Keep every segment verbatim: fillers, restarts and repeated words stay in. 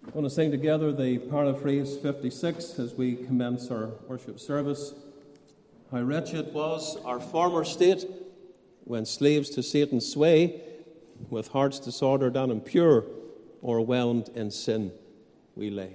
We're going to sing together the paraphrase fifty-six as we commence our worship service. How wretched was our former state, when slaves to Satan's sway, with hearts disordered and impure, o'erwhelmed in sin we lay.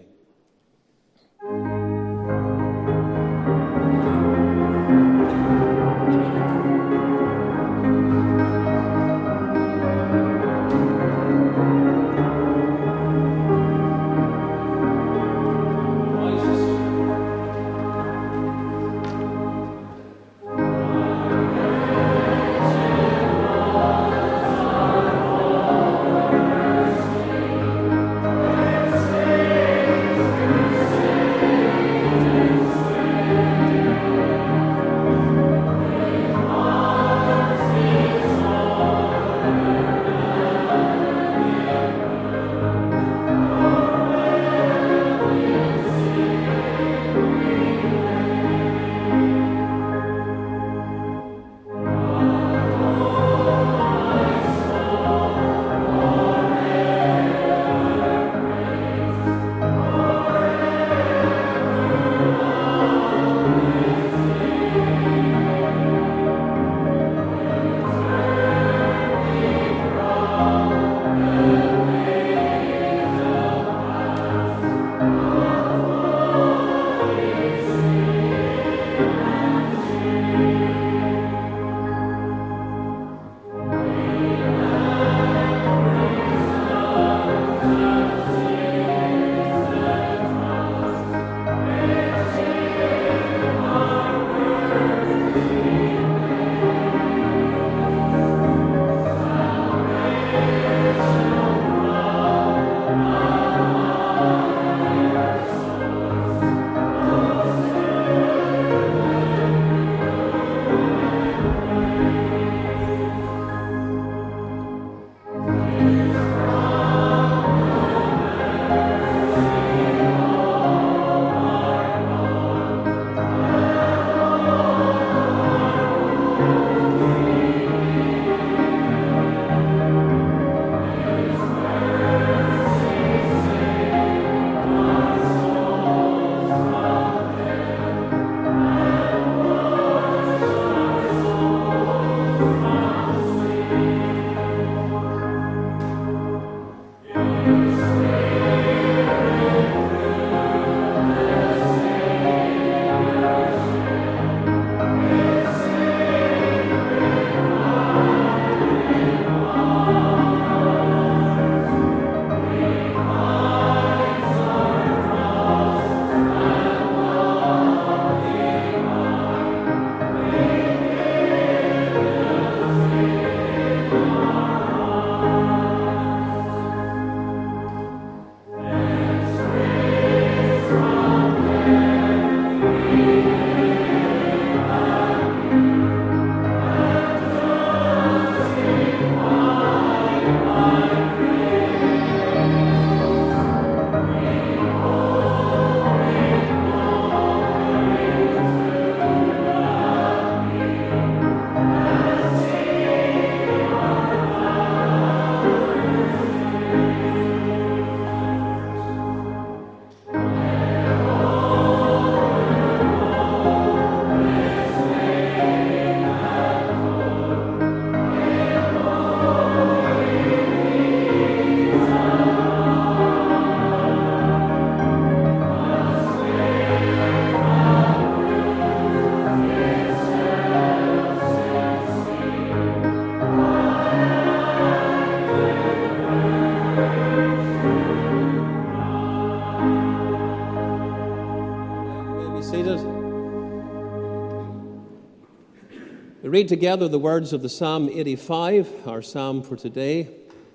We read together the words of the Psalm eighty-five, our psalm for today.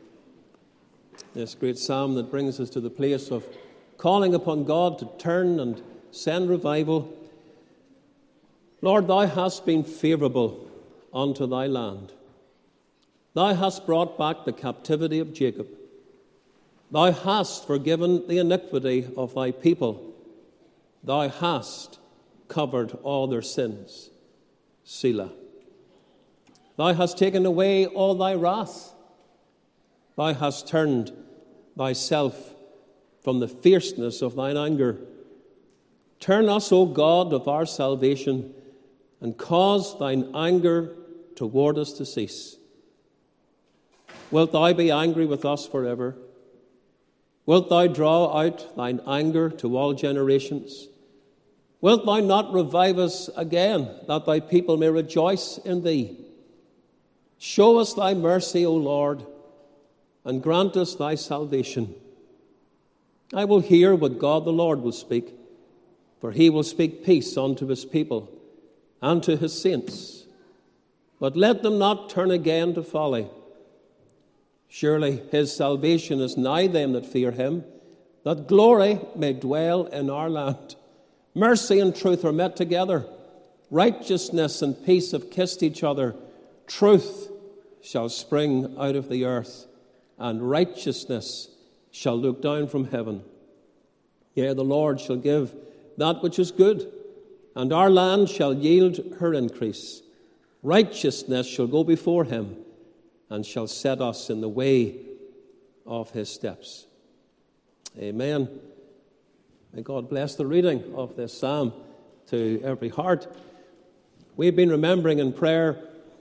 This great psalm that brings us to the place of calling upon God to turn and send revival. Lord, thou hast been favourable unto thy land. Thou hast brought back the captivity of Jacob. Thou hast forgiven the iniquity of thy people. Thou hast covered all their sins. Selah. Thou hast taken away all thy wrath. Thou hast turned thyself from the fierceness of thine anger. Turn us, O God of our salvation, and cause thine anger toward us to cease. Wilt thou be angry with us forever? Wilt thou draw out thine anger to all generations? Wilt thou not revive us again, that thy people may rejoice in thee? Show us thy mercy, O Lord, and grant us thy salvation. I will hear what God the Lord will speak, for he will speak peace unto his people and to his saints. But let them not turn again to folly. Surely his salvation is nigh them that fear him, that glory may dwell in our land. Mercy and truth are met together. Righteousness and peace have kissed each other. Truth shall spring out of the earth, and righteousness shall look down from heaven. Yea, the Lord shall give that which is good, and our land shall yield her increase. Righteousness shall go before him, and shall set us in the way of his steps. Amen. May God bless the reading of this psalm to every heart. We've been remembering in prayer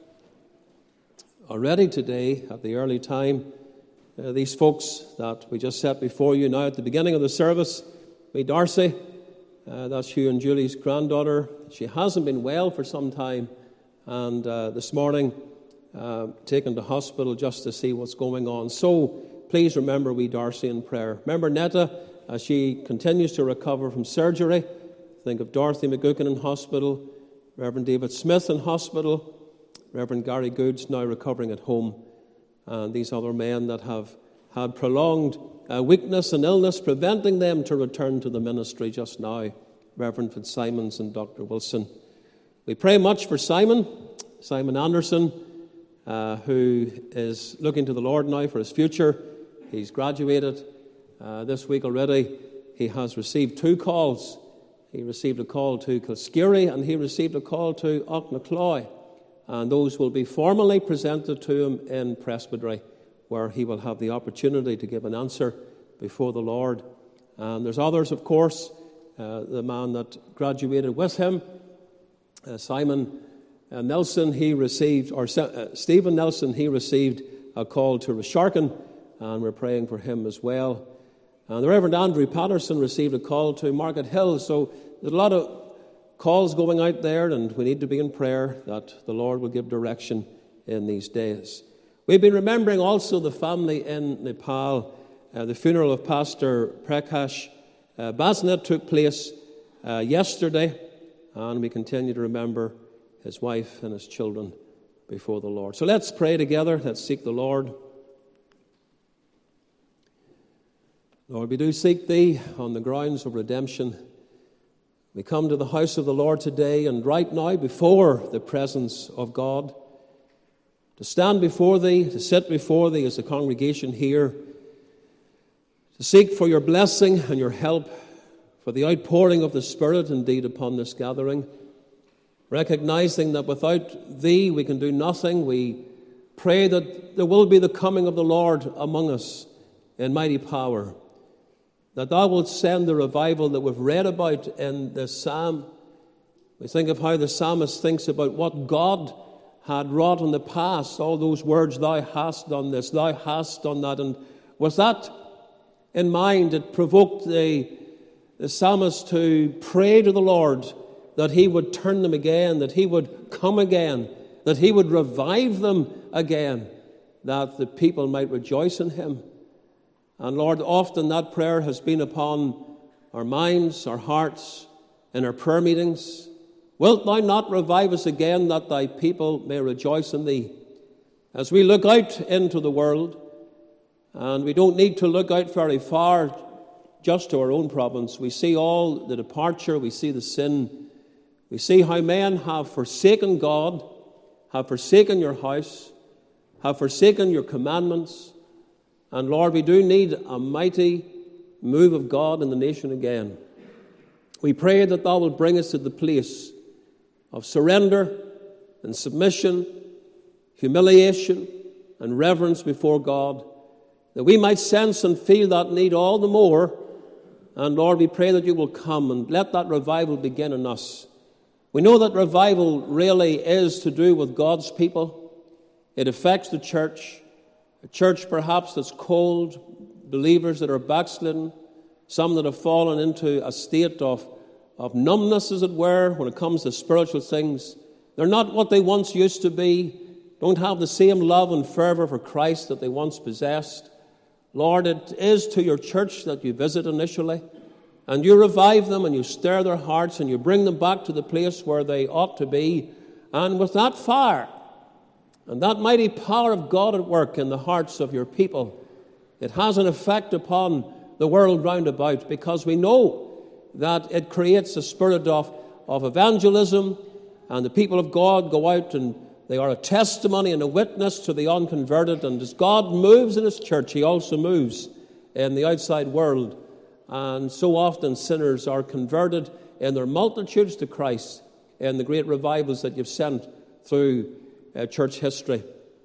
already today at the early time uh, these folks that we just set before you now at the beginning of the service. Me, Darcy, uh, that's Hugh and Julie's granddaughter. She hasn't been well for some time, and uh, this morning uh, taken to hospital just to see what's going on. So please remember wee Darcy in prayer. Remember Netta as she continues to recover from surgery. Think of Dorothy McGuckin in hospital, Reverend David Smith in hospital, Reverend Gary Goods now recovering at home, and these other men that have had prolonged uh, weakness and illness preventing them to return to the ministry just now, Reverend Fitzsimons and Doctor Wilson. We pray much for Simon, Simon Anderson, uh, who is looking to the Lord now for his future. He's graduated uh, this week already. He has received two calls. He received a call to Kilskerry and he received a call to Auchnacloy. And those will be formally presented to him in Presbytery, where he will have the opportunity to give an answer before the Lord. And there's others, of course. Uh, the man that graduated with him, uh, Simon uh, Nelson, he received, or uh, Stephen Nelson, he received a call to Resharkin, and we're praying for him as well. And the Reverend Andrew Patterson received a call to Market Hill. So there's a lot of calls going out there, and we need to be in prayer that the Lord will give direction in these days. We've been remembering also the family in Nepal. Uh, the funeral of Pastor Prakash uh, Basnet took place uh, yesterday, and we continue to remember his wife and his children before the Lord. So let's pray together. Let's seek the Lord. Lord, we do seek thee on the grounds of redemption. We come to the house of the Lord today and right now before the presence of God, to stand before thee, to sit before thee as a congregation here, to seek for your blessing and your help, for the outpouring of the Spirit indeed upon this gathering, recognizing that without thee we can do nothing. We pray that there will be the coming of the Lord among us in mighty power, that thou wilt send the revival that we've read about in this psalm. We think of how the psalmist thinks about what God had wrought in the past, all those words, thou hast done this, thou hast done that. And with that in mind, it provoked the, the psalmist to pray to the Lord that he would turn them again, that he would come again, that he would revive them again, that the people might rejoice in him. And Lord, often that prayer has been upon our minds, our hearts, in our prayer meetings. Wilt thou not revive us again, that thy people may rejoice in thee? As we look out into the world, and we don't need to look out very far just to our own province, we see all the departure, we see the sin, we see how men have forsaken God, have forsaken your house, have forsaken your commandments. And Lord, we do need a mighty move of God in the nation again. We pray that thou wilt bring us to the place of surrender and submission, humiliation and reverence before God, that we might sense and feel that need all the more And Lord, we pray that you will come and let that revival begin in us. We know that revival really is to do with God's people. It affects the church, a church perhaps that's cold, believers that are backslidden, some that have fallen into a state of, of numbness, as it were, when it comes to spiritual things. They're not what they once used to be, don't have the same love and fervour for Christ that they once possessed. Lord, it is to your church that you visit initially, and you revive them and you stir their hearts and you bring them back to the place where they ought to be. And with that fire and that mighty power of God at work in the hearts of your people, it has an effect upon the world round about, because we know that it creates a spirit of, of evangelism, and the people of God go out and they are a testimony and a witness to the unconverted. And as God moves in his church, he also moves in the outside world. And so often sinners are converted in their multitudes to Christ in the great revivals that you've sent through uh, church history.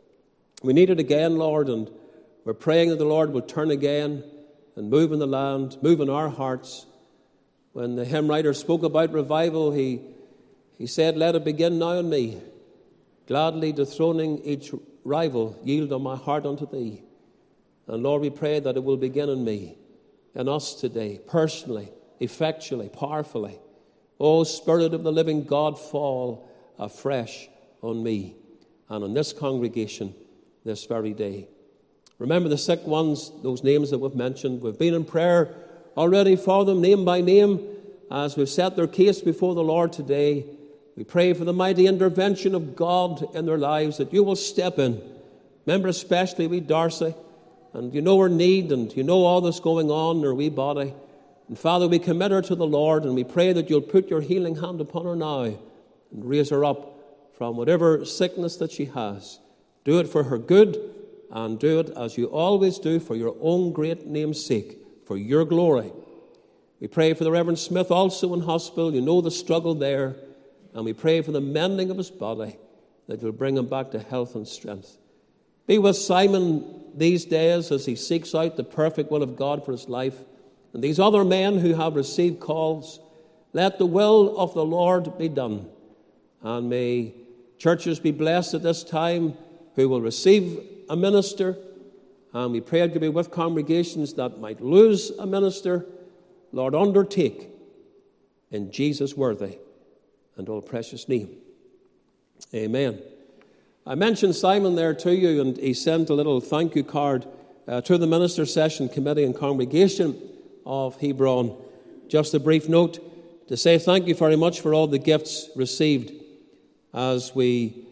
We need it again, Lord, and we're praying that the Lord will turn again and move in the land, move in our hearts. When the hymn writer spoke about revival, he, he said, "Let it begin now in me, gladly dethroning each rival, yield on my heart unto thee." And Lord, we pray that it will begin in me, in us today, personally, effectually, powerfully. O Spirit of the living God, fall afresh on me and on this congregation this very day. Remember the sick ones, those names that we've mentioned. We've been in prayer already for them, name by name, as we've set their case before the Lord today. We pray for the mighty intervention of God in their lives, that you will step in. Remember especially we Darcy, and you know her need, and you know all that's going on in her wee body. And Father, we commit her to the Lord, and we pray that you'll put your healing hand upon her now and raise her up from whatever sickness that she has. Do it for her good, and do it as you always do for your own great name's sake, for your glory. We pray for the Reverend Smith also in hospital. You know the struggle there. And we pray for the mending of his body, that you'll bring him back to health and strength. Be with Simon these days as he seeks out the perfect will of God for his life. And these other men who have received calls, let the will of the Lord be done. And may churches be blessed at this time who will receive a minister. And we pray to be with congregations that might lose a minister. Lord, undertake in Jesus' worthy and all precious name. Amen. I mentioned Simon there to you, and he sent a little thank you card uh, to the Minister Session Committee and Congregation of Hebron. Just a brief note to say thank you very much for all the gifts received as we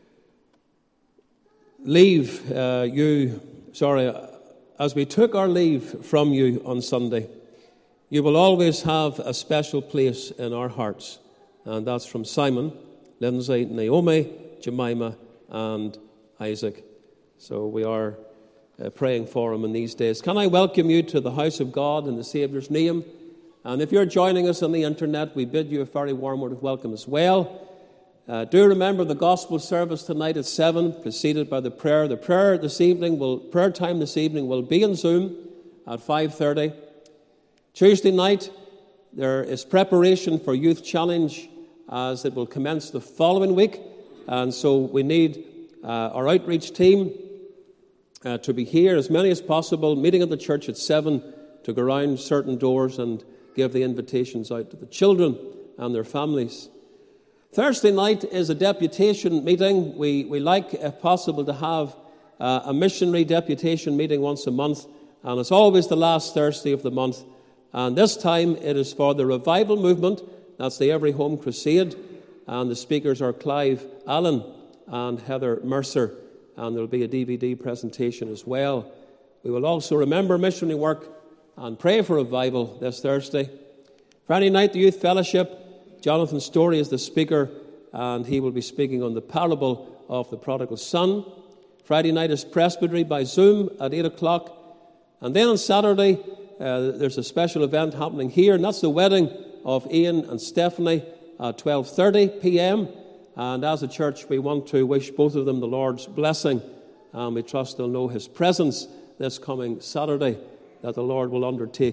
leave uh, you, sorry, as we took our leave from you on Sunday. You will always have a special place in our hearts, and that's from Simon, Lindsay, Naomi, Jemima, and Isaac. So we are uh, praying for him in these days. Can I welcome you to the house of God in the Saviour's name? And if you're joining us on the internet, we bid you a very warm word of welcome as well. Uh, do remember the gospel service tonight at seven, preceded by the prayer. The prayer this evening will, prayer time this evening will be on Zoom at five thirty. Tuesday night, there is preparation for Youth Challenge as it will commence the following week. And so we need uh, our outreach team uh, to be here, as many as possible, meeting at the church at seven to go around certain doors and give the invitations out to the children and their families. Thursday night is a deputation meeting. We, we like, if possible, to have uh, a missionary deputation meeting once a month. And it's always the last Thursday of the month. And this time it is for the revival movement. That's the Every Home Crusade. And the speakers are Clive Allen and Heather Mercer. And there will be a D V D presentation as well. We will also remember missionary work and pray for revival this Thursday. Friday night, the Youth Fellowship. Jonathan Story is the speaker, and he will be speaking on the parable of the prodigal son. Friday night is Presbytery by Zoom at eight o'clock. And then on Saturday, uh, there's a special event happening here, and that's the wedding of Ian and Stephanie at twelve thirty p.m. And as a church, we want to wish both of them the Lord's blessing, and we trust they'll know his presence this coming Saturday, that the Lord will undertake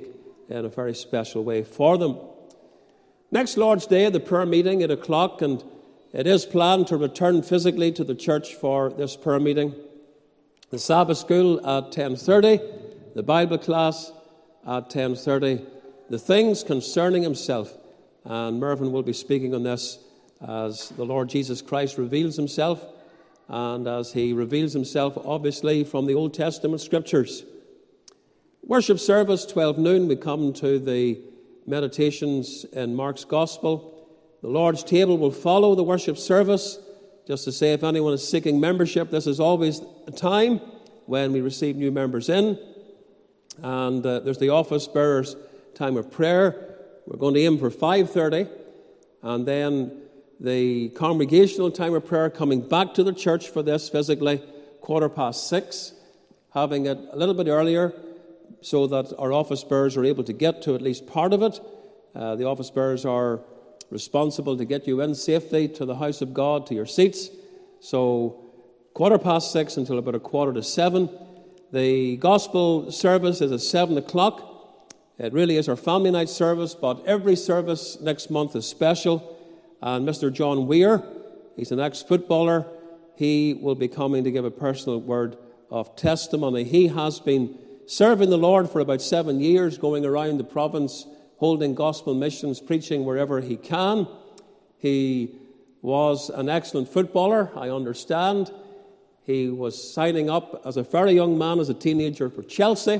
in a very special way for them. Next Lord's Day, the prayer meeting, eight o'clock, and it is planned to return physically to the church for this prayer meeting. The Sabbath school at ten thirty, the Bible class at ten thirty, the things concerning himself. And Mervyn will be speaking on this as the Lord Jesus Christ reveals himself, and as he reveals himself, obviously, from the Old Testament scriptures. Worship service, twelve noon, we come to the meditations in Mark's Gospel. The Lord's table will follow the worship service. Just to say, if anyone is seeking membership, this is always a time when we receive new members in. And uh, there's the office bearers' time of prayer. We're going to aim for five thirty. And then the congregational time of prayer, coming back to the church for this physically, quarter past six, having it a little bit earlier so that our office bearers are able to get to at least part of it. Uh, the office bearers are responsible to get you in safely to the house of God, to your seats. So quarter past six until about a quarter to seven. The gospel service is at seven o'clock. It really is our family night service, but every service next month is special. And Mister John Weir, he's an ex-footballer. He will be coming to give a personal word of testimony. He has been serving the Lord for about seven years, going around the province, holding gospel missions, preaching wherever he can. He was an excellent footballer, I understand. He was signing up as a very young man, as a teenager, for Chelsea.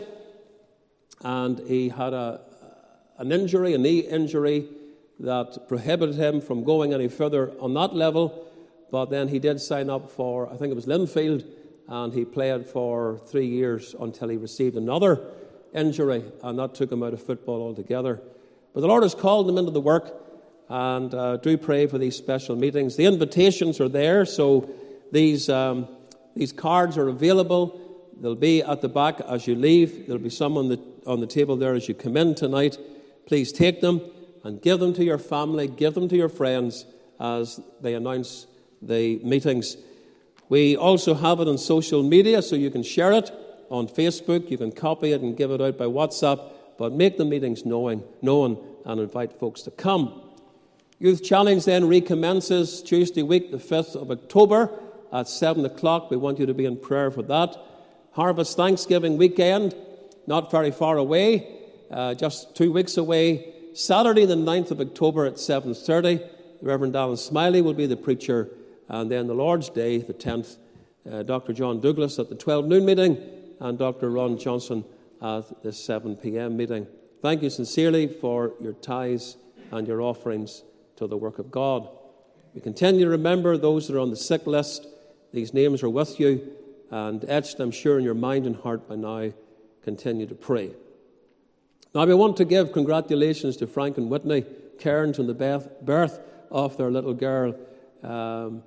And he had a, an injury, a knee injury, that prohibited him from going any further on that level. But then he did sign up for, I think it was Linfield, and he played for three years until he received another injury, and that took him out of football altogether. But the Lord has called him into the work, and uh, do pray for these special meetings. The invitations are there, so these um, these cards are available. They'll be at the back as you leave. There'll be some on the, on the table there as you come in tonight. Please take them and give them to your family, give them to your friends as they announce the meetings. We also have it on social media, so you can share it on Facebook. You can copy it and give it out by WhatsApp, but make the meetings knowing, known and invite folks to come. Youth Challenge then recommences Tuesday week, the fifth of October at seven o'clock. We want you to be in prayer for that. Harvest Thanksgiving weekend, not very far away, uh, just two weeks away. Saturday the ninth of October at seven thirty. The Reverend Alan Smiley will be the preacher. And then the Lord's Day, the tenth, uh, Doctor John Douglas at the twelve noon meeting, and Doctor Ron Johnson at the seven p.m. meeting. Thank you sincerely for your tithes and your offerings to the work of God. We continue to remember those that are on the sick list. These names are with you and etched, I'm sure, in your mind and heart by now. Continue to pray. Now, we want to give congratulations to Frank and Whitney Cairns on the birth of their little girl. Um,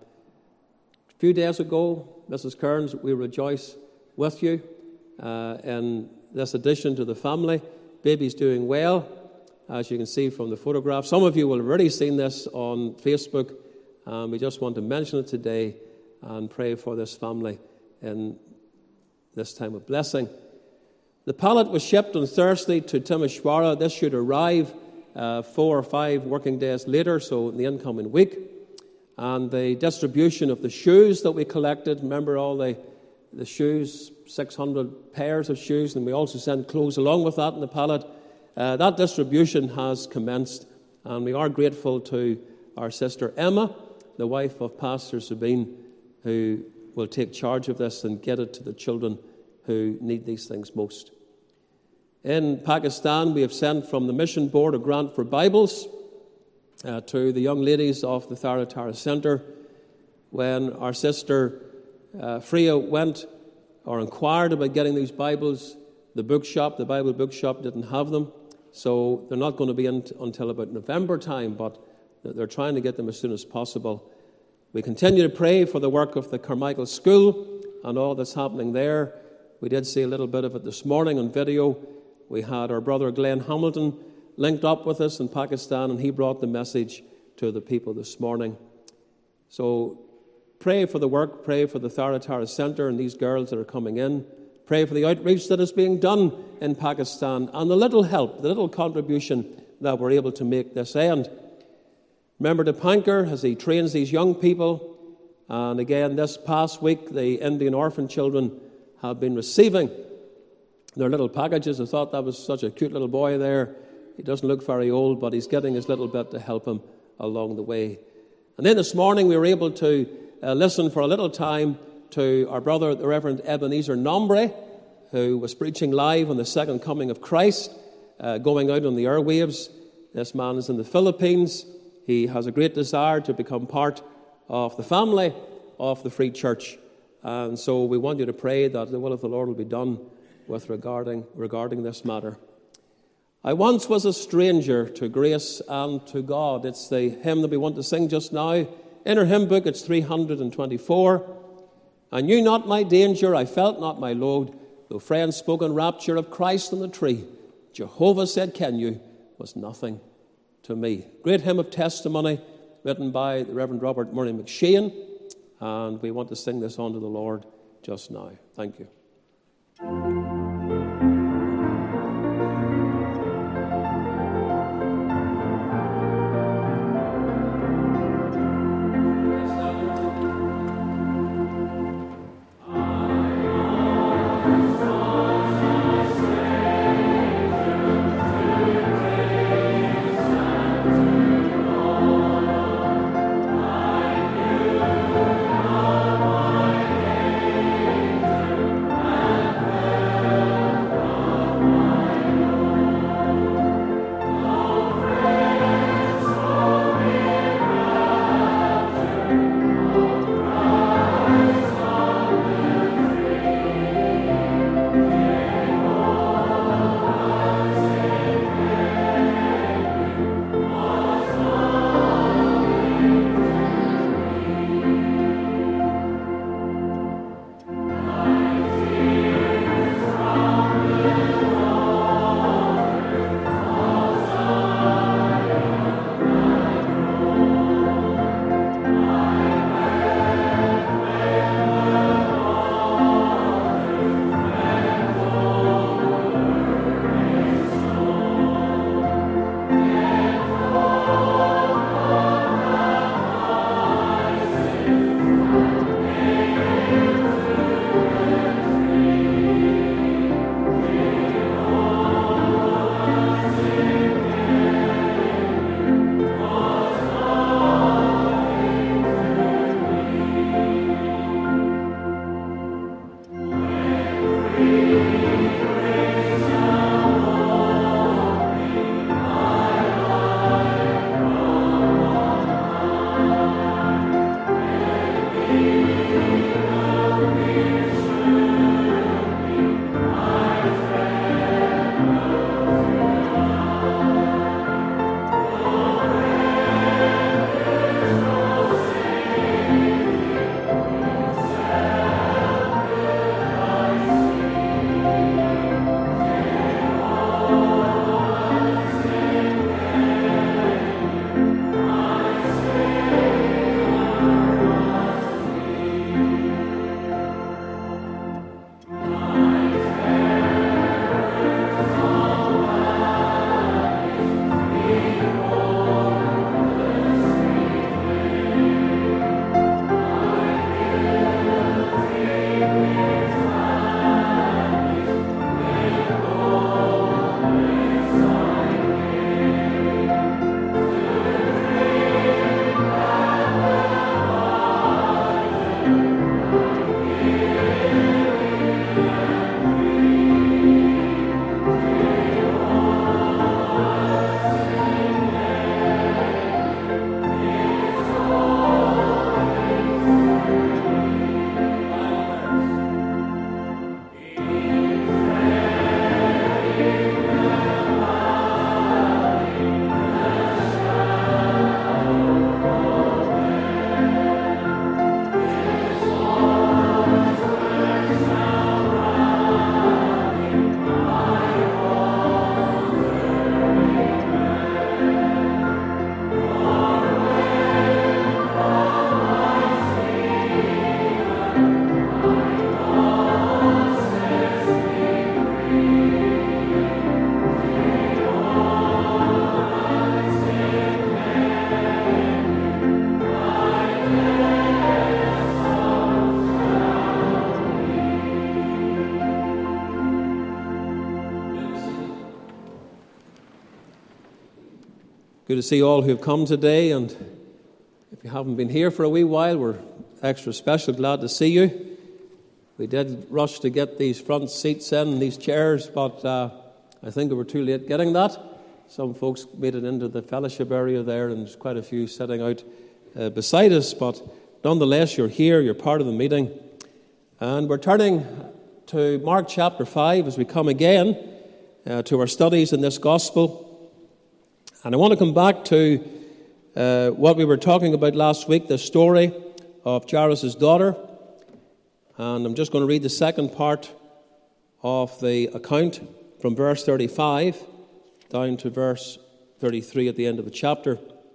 a few days ago, Missus Cairns, we rejoice with you uh, in this addition to the family. Baby's doing well, as you can see from the photograph. Some of you will have already seen this on Facebook, and we just want to mention it today and pray for this family in this time of blessing. The pallet was shipped on Thursday to Timisoara. This should arrive uh, four or five working days later, so in the incoming week. And the distribution of the shoes that we collected, remember all the, the shoes, six hundred pairs of shoes, and we also sent clothes along with that in the pallet. Uh, that distribution has commenced, and we are grateful to our sister Emma, the wife of Pastor Sabine, who will take charge of this and get it to the children who need these things most. In Pakistan, we have sent from the Mission Board a grant for Bibles uh, to the young ladies of the Tharatara Centre. When our sister uh, Freya went or inquired about getting these Bibles, the bookshop, the Bible bookshop, didn't have them. So they're not going to be in t- until about November time, but they're trying to get them as soon as possible. We continue to pray for the work of the Carmichael School and all that's happening there. We did see a little bit of it this morning on video. We had our brother Glenn Hamilton linked up with us in Pakistan, and he brought the message to the people this morning. So pray for the work, pray for the Tharatara Centre and these girls that are coming in. Pray for the outreach that is being done in Pakistan and the little help, the little contribution that we're able to make this end. Remember Dipankar as he trains these young people. And again, this past week, the Indian orphan children have been receiving their little packages. I thought that was such a cute little boy there. He doesn't look very old, but he's getting his little bit to help him along the way. And then this morning, we were able to uh, listen for a little time to our brother, the Reverend Ebenezer Nombre, who was preaching live on the second coming of Christ, uh, going out on the airwaves. This man is in the Philippines. He has a great desire to become part of the family of the Free Church. And so we want you to pray that the will of the Lord will be done with regarding, regarding this matter. I once was a stranger to grace and to God. It's the hymn that we want to sing just now. In our hymn book, it's three hundred twenty-four. I knew not my danger, I felt not my load, though friends spoke in rapture of Christ on the tree. Jehovah said, "Can you?" was nothing to me. Great hymn of testimony, written by the Reverend Robert Murray McShane, and we want to sing this unto the Lord just now. Thank you. Thank you. Good to see all who have come today, and if you haven't been here for a wee while, we're extra special glad to see you. We did rush to get these front seats in, these chairs, but uh, I think we were too late getting that. Some folks made it into the fellowship area there, and there's quite a few sitting out uh, beside us, but nonetheless, you're here, you're part of the meeting. And we're turning to Mark chapter five as we come again uh, to our studies in this gospel. And I want to come back to uh, what we were talking about last week, the story of Jairus' daughter. And I'm just going to read the second part of the account from verse thirty-five down to verse thirty-three at the end of the chapter.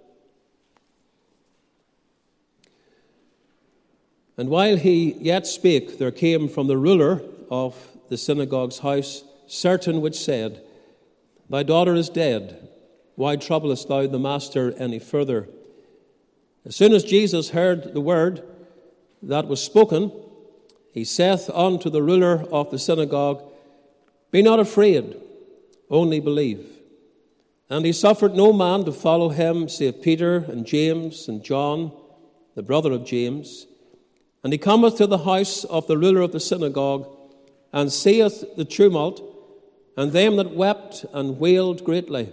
And while he yet spake, there came from the ruler of the synagogue's house certain which said, Thy daughter is dead. Why troublest thou the master any further? As soon as Jesus heard the word that was spoken, he saith unto the ruler of the synagogue, Be not afraid, only believe. And he suffered no man to follow him, save Peter and James and John, the brother of James. And he cometh to the house of the ruler of the synagogue, and seeth the tumult, and them that wept and wailed greatly.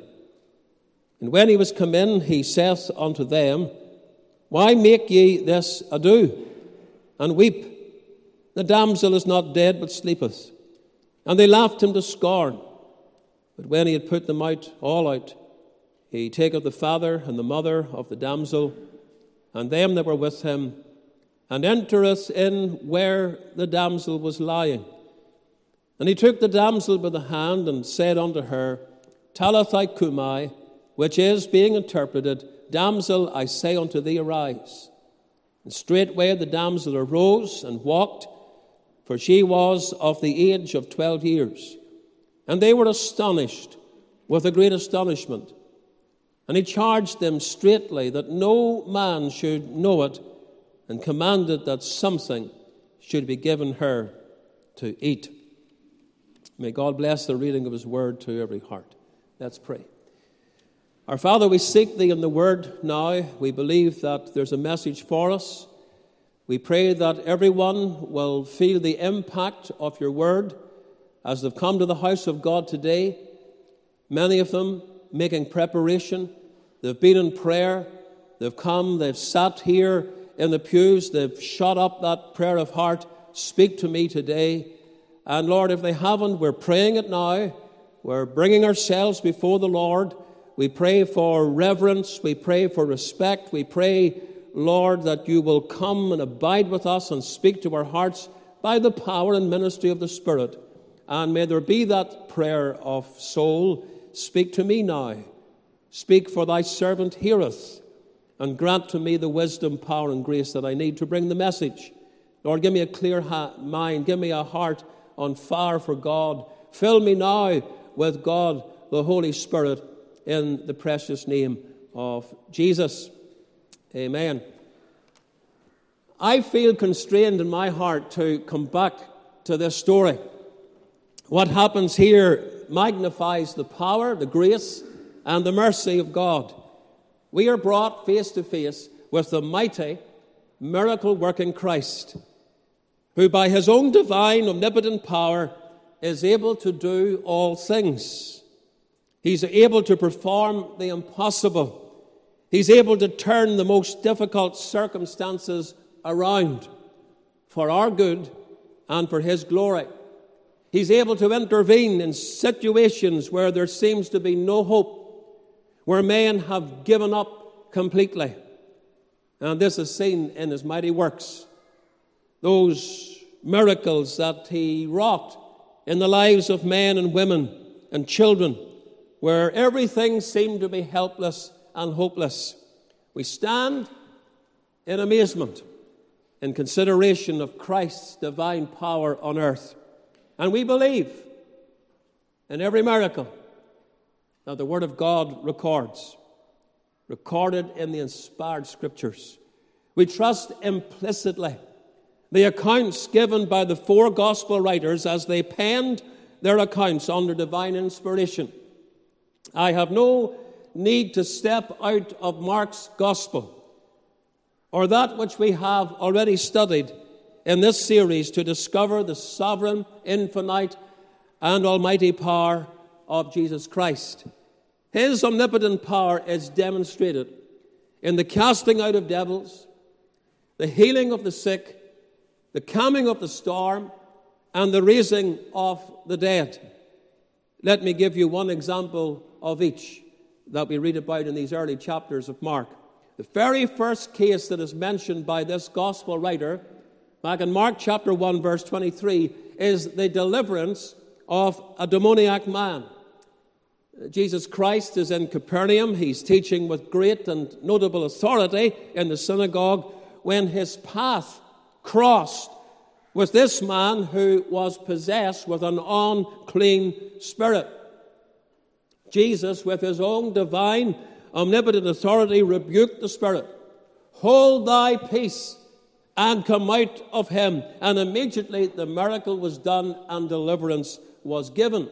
And when he was come in, he saith unto them, Why make ye this ado, and weep? The damsel is not dead, but sleepeth. And they laughed him to scorn. But when he had put them out, all out, he taketh the father and the mother of the damsel, and them that were with him, and entereth in where the damsel was lying. And he took the damsel by the hand, and said unto her, Talitha cumi, which is, being interpreted, Damsel, I say unto thee, arise. And straightway the damsel arose and walked, for she was of the age of twelve years. And they were astonished with a great astonishment. And he charged them straitly that no man should know it, and commanded that something should be given her to eat. May God bless the reading of his word to every heart. Let's pray. Our Father, we seek thee in the word now. We believe that there's a message for us. We pray that everyone will feel the impact of your word as they've come to the house of God today. Many of them making preparation. They've been in prayer. They've come, they've sat here in the pews. They've shut up that prayer of heart. Speak to me today. And Lord, if they haven't, we're praying it now. We're bringing ourselves before the Lord. We pray for reverence. We pray for respect. We pray, Lord, that you will come and abide with us and speak to our hearts by the power and ministry of the Spirit. And may there be that prayer of soul. Speak to me now. Speak, for thy servant heareth. And grant to me the wisdom, power, and grace that I need to bring the message. Lord, give me a clear ha- mind. Give me a heart on fire for God. Fill me now with God, the Holy Spirit, in the precious name of Jesus. Amen. I feel constrained in my heart to come back to this story. What happens here magnifies the power, the grace, and the mercy of God. We are brought face to face with the mighty, miracle-working Christ, who by his own divine, omnipotent power is able to do all things. He's able to perform the impossible. He's able to turn the most difficult circumstances around for our good and for his glory. He's able to intervene in situations where there seems to be no hope, where men have given up completely. And this is seen in his mighty works. Those miracles that he wrought in the lives of men and women and children, where everything seemed to be helpless and hopeless. We stand in amazement in consideration of Christ's divine power on earth. And we believe in every miracle that the Word of God records, recorded in the inspired Scriptures. We trust implicitly the accounts given by the four Gospel writers as they penned their accounts under divine inspiration. I have no need to step out of Mark's gospel, or that which we have already studied in this series, to discover the sovereign, infinite, and almighty power of Jesus Christ. His omnipotent power is demonstrated in the casting out of devils, the healing of the sick, the calming of the storm, and the raising of the dead. Let me give you one example of each that we read about in these early chapters of Mark. The very first case that is mentioned by this gospel writer, back in Mark chapter one, verse twenty-three, is the deliverance of a demoniac man. Jesus Christ is in Capernaum. He's teaching with great and notable authority in the synagogue when his path crossed with this man who was possessed with an unclean spirit. Jesus, with his own divine, omnipotent authority, rebuked the spirit. "Hold thy peace and come out of him." And immediately the miracle was done and deliverance was given.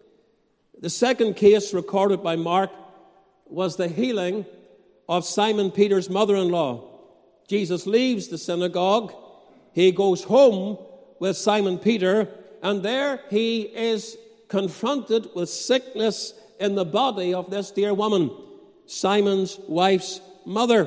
The second case recorded by Mark was the healing of Simon Peter's mother-in-law. Jesus leaves the synagogue. He goes home with Simon Peter, and there he is confronted with sickness in the body of this dear woman, Simon's wife's mother.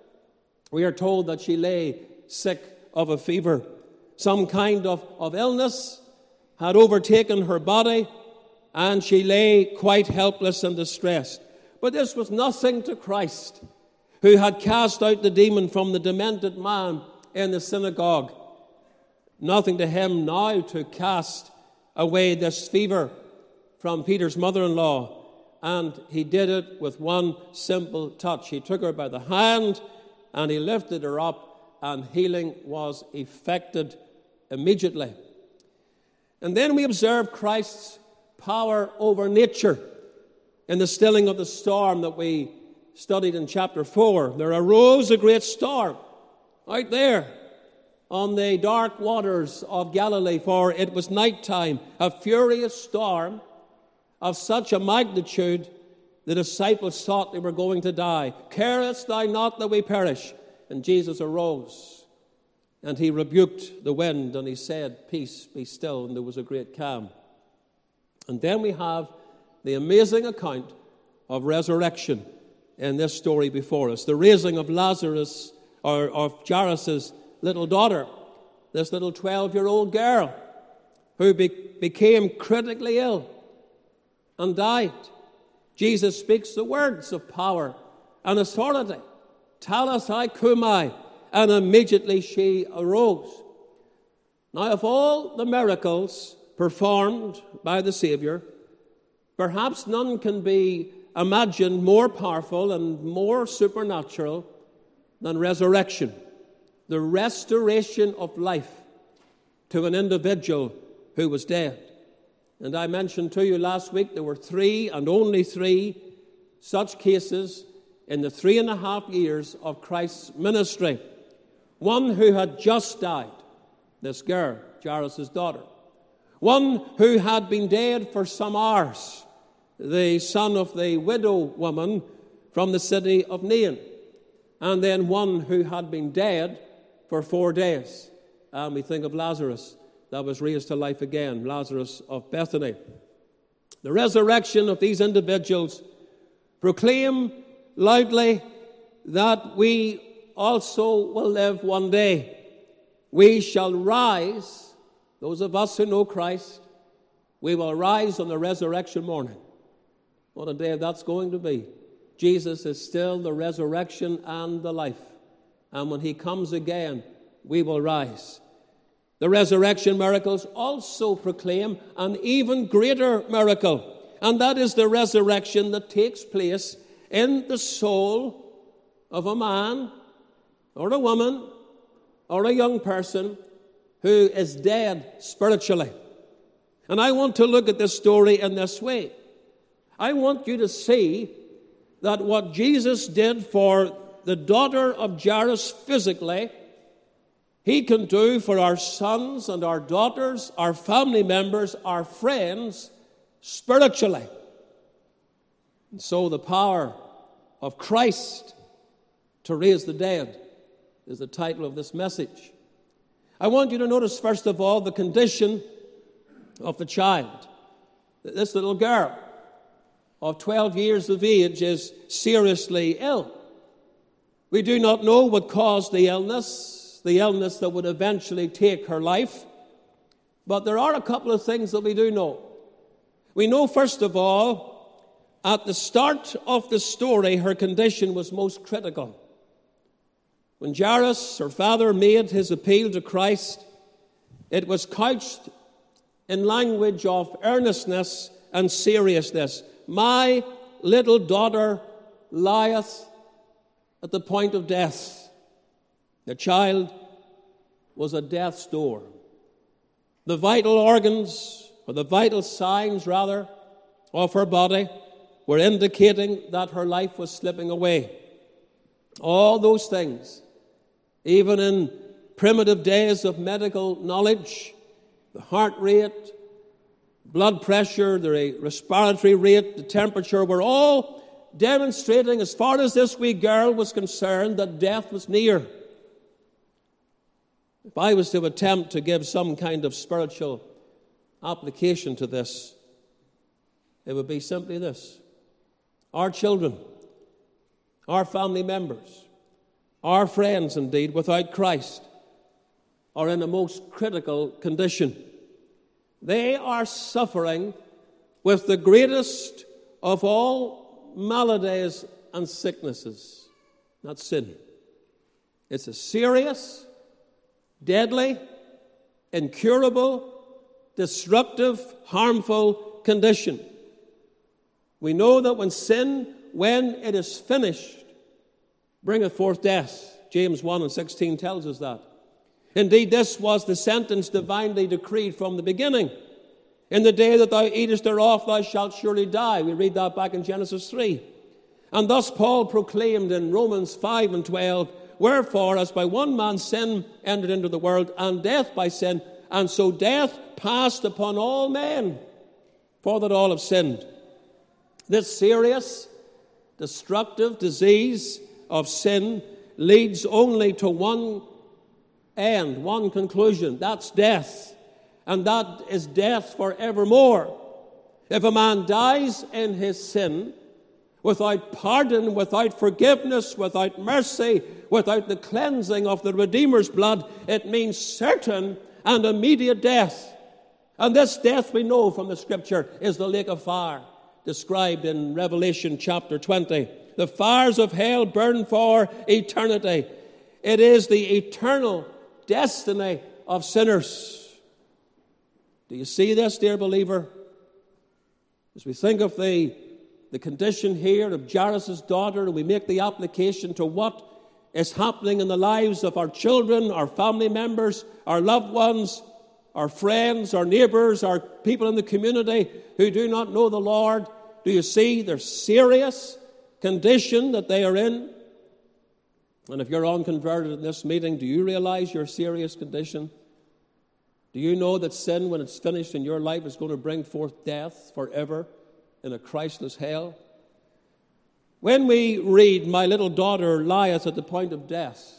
We are told that she lay sick of a fever. Some kind of, of illness had overtaken her body, and she lay quite helpless and distressed. But this was nothing to Christ, who had cast out the demon from the demented man in the synagogue. Nothing to him now to cast away this fever from Peter's mother-in-law. And he did it with one simple touch. He took her by the hand and he lifted her up, and healing was effected immediately. And then we observe Christ's power over nature in the stilling of the storm that we studied in chapter four. There arose a great storm out there on the dark waters of Galilee, for it was nighttime, a furious storm of such a magnitude the disciples thought they were going to die. "Carest thou not that we perish?" And Jesus arose, and he rebuked the wind, and he said, "Peace, be still," and there was a great calm. And then we have the amazing account of resurrection in this story before us. The raising of Lazarus, or of Jairus' little daughter, this little twelve-year-old girl who be- became critically ill and died. Jesus speaks the words of power and authority, "Talitha cumi," and immediately she arose. Now, of all the miracles performed by the Savior, perhaps none can be imagined more powerful and more supernatural than resurrection, the restoration of life to an individual who was dead. And I mentioned to you last week there were three and only three such cases in the three and a half years of Christ's ministry. One who had just died, this girl, Jairus' daughter. One who had been dead for some hours, the son of the widow woman from the city of Nain. And then one who had been dead for four days. And we think of Lazarus that was raised to life again, Lazarus of Bethany. The resurrection of these individuals proclaim loudly that we also will live one day. We shall rise, those of us who know Christ, we will rise on the resurrection morning. What a day that's going to be. Jesus is still the resurrection and the life. And when he comes again, we will rise. The resurrection miracles also proclaim an even greater miracle, and that is the resurrection that takes place in the soul of a man or a woman or a young person who is dead spiritually. And I want to look at this story in this way. I want you to see that what Jesus did for the daughter of Jairus physically, he can do for our sons and our daughters, our family members, our friends, spiritually. And so the power of Christ to raise the dead is the title of this message. I want you to notice, first of all, the condition of the child. This little girl of twelve years of age is seriously ill. We do not know what caused the illness, the illness that would eventually take her life. But there are a couple of things that we do know. We know, first of all, at the start of the story, her condition was most critical. When Jairus, her father, made his appeal to Christ, it was couched in language of earnestness and seriousness. My little daughter lieth at the point of death. The child was at death's door. The vital organs, or the vital signs, rather, of her body were indicating that her life was slipping away. All those things, even in primitive days of medical knowledge, the heart rate, blood pressure, the respiratory rate, the temperature, were all demonstrating, as far as this wee girl was concerned, that death was near. If I was to attempt to give some kind of spiritual application to this, it would be simply this. Our children, our family members, our friends, indeed, without Christ, are in a most critical condition. They are suffering with the greatest of all maladies and sicknesses. That's sin. It's a serious, deadly, incurable, destructive, harmful condition. We know that when sin, when it is finished, bringeth forth death. James one and sixteen tells us that. Indeed, this was the sentence divinely decreed from the beginning. In the day that thou eatest thereof, thou shalt surely die. We read that back in Genesis three. And thus Paul proclaimed in Romans five and twelve, wherefore, as by one man sin entered into the world, and death by sin, and so death passed upon all men, for that all have sinned. This serious, destructive disease of sin leads only to one end, one conclusion. That's death. And that is death forevermore. If a man dies in his sin, without pardon, without forgiveness, without mercy, without the cleansing of the Redeemer's blood, it means certain and immediate death. And this death, we know from the Scripture, is the lake of fire, described in Revelation chapter twenty. The fires of hell burn for eternity. It is the eternal destiny of sinners. Do you see this, dear believer? As we think of the, the condition here of Jairus' daughter, and we make the application to what is happening in the lives of our children, our family members, our loved ones, our friends, our neighbors, our people in the community who do not know the Lord, do you see their serious condition that they are in? And if you're unconverted in this meeting, do you realize your serious condition? Do you know that sin, when it's finished in your life, is going to bring forth death forever in a Christless hell? When we read, my little daughter lieth at the point of death,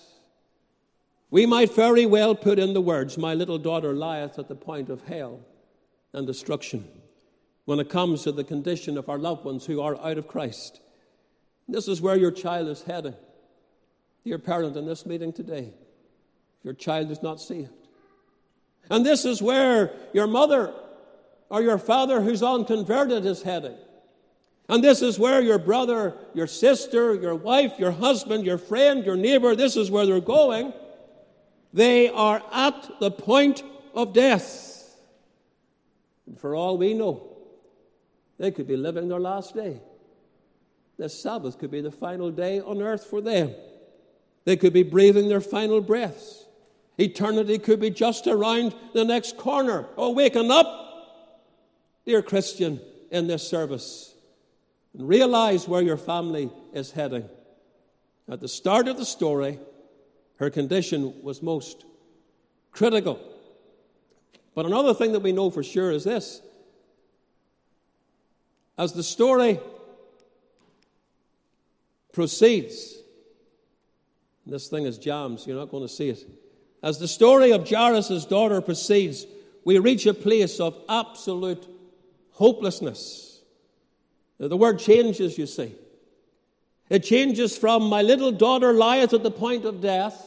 we might very well put in the words, my little daughter lieth at the point of hell and destruction, when it comes to the condition of our loved ones who are out of Christ. This is where your child is heading. Dear parent in this meeting today, your child is not saved. And this is where your mother or your father who's unconverted is heading. And this is where your brother, your sister, your wife, your husband, your friend, your neighbor, this is where they're going. They are at the point of death. And for all we know, they could be living their last day. This Sabbath could be the final day on earth for them. They could be breathing their final breaths. Eternity could be just around the next corner. Oh, waken up, dear Christian, in this service, and realize where your family is heading. At the start of the story, her condition was most critical. But another thing that we know for sure is this. As the story proceeds. And this thing is jammed, so you're not going to see it. As the story of Jairus' daughter proceeds, we reach a place of absolute hopelessness. The word changes, you see. It changes from my little daughter lieth at the point of death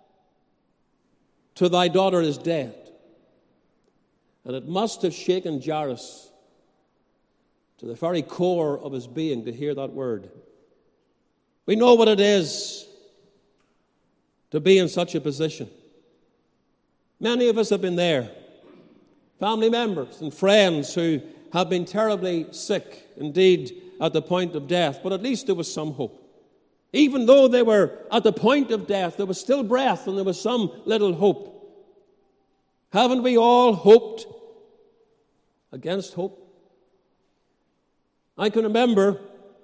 to thy daughter is dead. And it must have shaken Jairus to the very core of his being to hear that word. We know what it is to be in such a position. Many of us have been there. Family members and friends who have been terribly sick, indeed at the point of death, but at least there was some hope. Even though they were at the point of death, there was still breath and there was some little hope. Haven't we all hoped against hope? I can remember